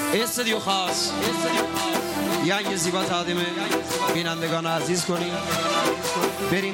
استودیو خاص یه زیبا تقدیم بینندگان عزیز کنیم. بریم.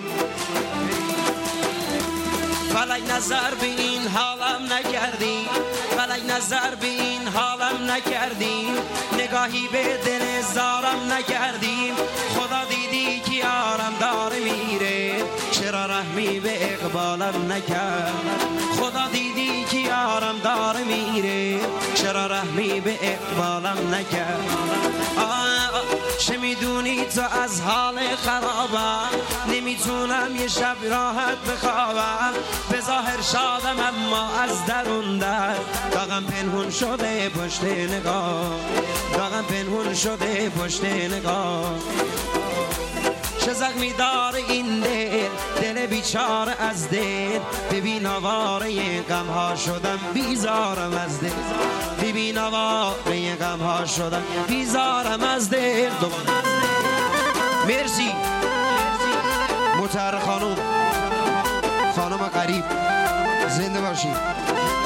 فلک نظر به این حالم نکردی، فلک نظر به این حالم نکردی، نگاهی به دل زارم نکردی. خدا دیدی که یارم داره میره، چرا رحمی به اقبالم نکرد. خدا دیدی که یارم داره میره، چرا رحمی به اقبالم نکرد. چه میدونی تو از حال خرابم، نمیتونم یه شب راحت بخوابم. به ظاهر شادم اما از درون در داغم پنهون شده پشت نگاه، داغم پنهون شده پشت نگاه. چه زخمی داره این دل، دل بیچاره از دل. ببین آواره غم ها شدم بیزارم از دل، ببین آواره غم ها شدم بیزارم از دل. مرسی مطهر خانم، خانم غریب، زنده باشید.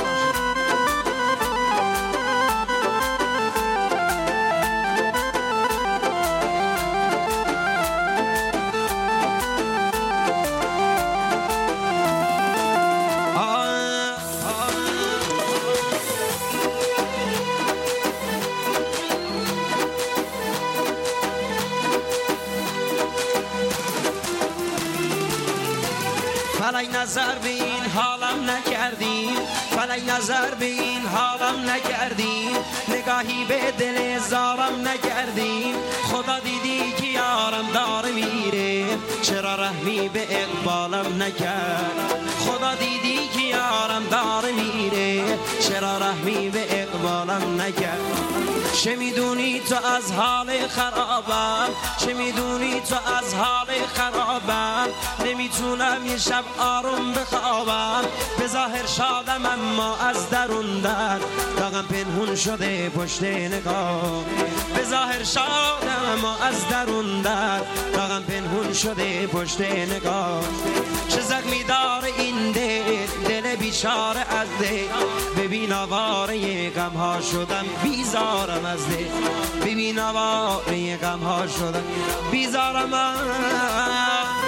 فلک نظر به این حالم نکردی، فلک نظر به این حالم نکردی، نگاهی به دل زارم نکردی. خدا دیدی که یارم داره میره، چرا رحمی به اقبالم نکرد. خدا دیدی که یارم داره میره، چرا رحمی به اقبالم نکرد. چه میدونی تو از حال خرابم، چه میدونی تو از حال خرابم. نمیتونم یه شب آروم بخوابم. به ظاهر شادم اما از درون در داغم پنهون شده پشت نگاه. به ظاهر شادم اما از درون در داغم پنهون شده پشت نگاه. چه زخمی داره این دل، دل بیچاره از دل. ببین آواره غم ها شدم بیزارم از دل، ببین آواره غم ها شدم بیزارم.